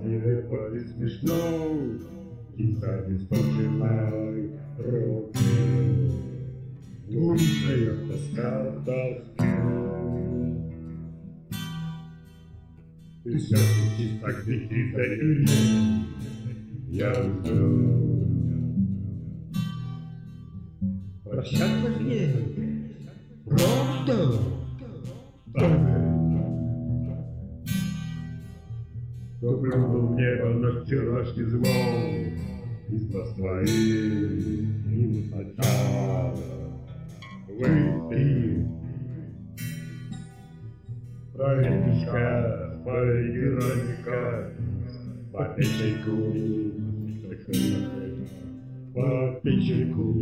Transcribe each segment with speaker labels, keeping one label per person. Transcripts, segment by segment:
Speaker 1: нелепо и смешно, тихо не вспоминай руки. Душная тоска тоски. Ты все летишь так летит за ним. Я жду.
Speaker 2: Прощаться мне просто.
Speaker 1: Кто плюнул в небо на вчерашний звон, из Москвы и сначала выпей. Правильничка, поигранника, по печеньку, по печеньку.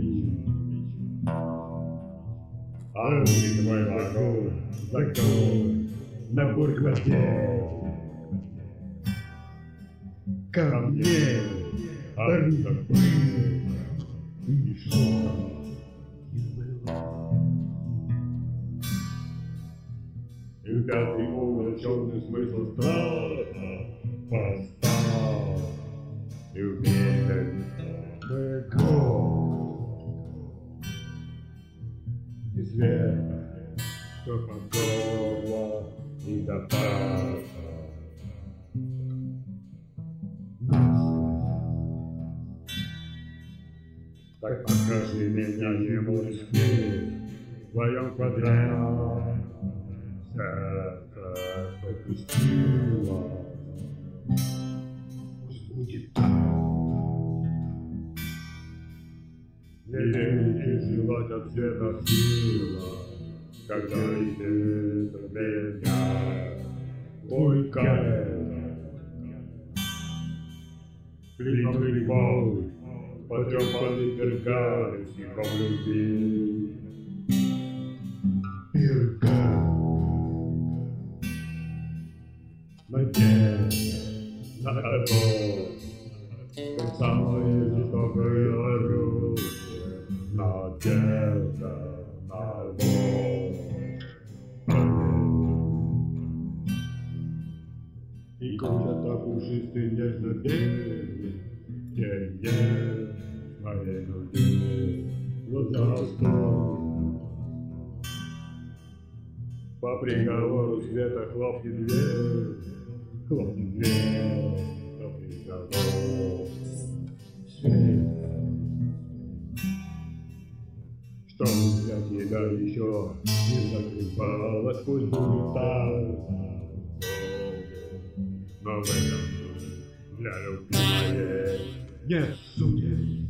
Speaker 1: А руки твой вагон, закон, на бургводе. Ко мне, забыл, и что не было. И пятый увлеченный смысл страха постал, и вместе и света, что по горло и до паха. Так покажи меня немурский в твоем квадрате. Сердце пропустило, пусть будет так. Великий желать от света сила, когда идет от меня твой кайф. Клиновый пол, потрепанный пергамент, стихом любви. Надежда на любовь, как самое жестокое оружие. Надежда на любовь. И куча пушистый нежно-белый, тенет своей груди глаза стой. По приговору света хлопнет дверь, хлопнет дверь, по приговору света. Что для тебя еще не закрывалась, пусть будет так. Но в этом для любви моей нет судеб.